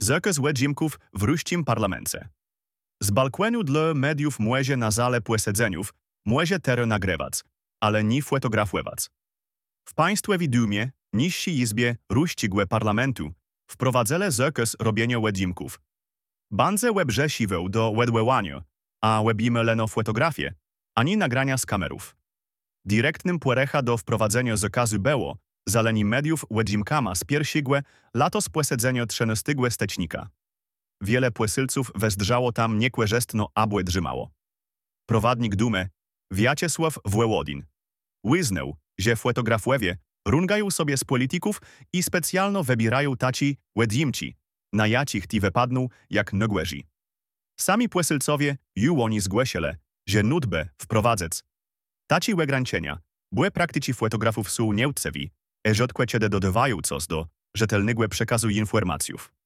Zakaz łedzimków w ruścim parlamencie. Z balkonu dla mediów może na zale posiedzeniów może tero nagrywać, ale nie fotografować. W państwowej dumie, niższej izbie ruścigłe parlamentu, wprowadzele zakaz robienia łedzimków. Bandze łebrze siweł do łedłełania, a łebimy leno fotografię, ani nagrania z kamerów. Direktnym płerecha do wprowadzenia zakazu było zaleni mediów łedzimkama z pierwszigłe lato z posiedzenia 13 stecznika. Wiele płesylców wezdrzało tam niekłeżestno abłe drzymało. Prowadnik dumy, Wiaciesław Włodin, wyznał, że fotografowie rungają sobie z polityków i specjalno wybierają taci łedzimci, na jacich ti wypadną jak nogłeży. Sami płesylcowie ju oni zgłosiele, że nudbę wprowadzec. Taci łegrańczenia, były praktyci fotografów są nieucewi, rzadko kiedy dodawają coś do rzetelnego przekazu informacjów.